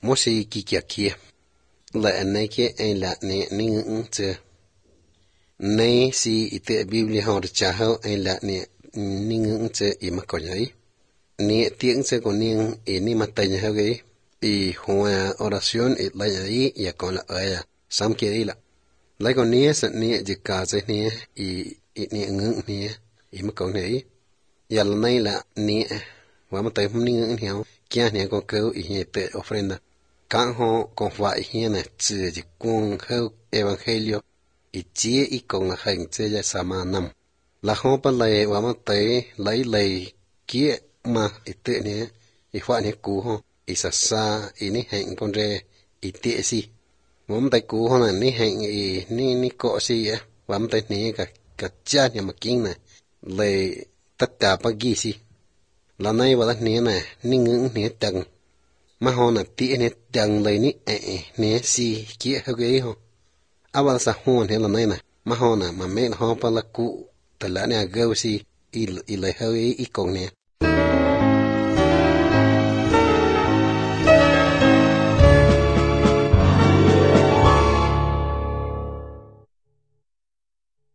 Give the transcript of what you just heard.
mỗi si kia kia lại này kia anh là nè nín chưa này si ite Biblia họ được trả hậu anh là nè nín chưa im có nhảy nè tiếng chưa còn nín ini mà tay nhảy cái y hoa oración ít lại nhảy ya còn là aya sam kia đi là lại còn nè sẽ nè chỉ cả sẽ nè y nè ngưng nè im có nhảy ya là này là nè và mà tay không nín hiểu kia nè có câu y nè te ofrenda càng họ còn phải hiện nè chỉ cuồng hậu evangelio y chia y còn là hành chế ra sama năm là họ bắt lấy và mà tới lấy kia mà y tự nè y phải nè cú họ y sa sa y nè hành con rê y tiệ si và mà tới cú họ là nè hành y nè cọ si á và mà tới nè cả cha nè mà kinh nè lấy tất cả bao gì si là này và là nè nè ngưỡng nè tầng mà họ là tía nè đằng lấy nè si kia hơi ghế họ à bà sa hôn thế là này mà họ là mà mẹ họ bà là cụ thật là nè gâu si y lấy hơi y còn nè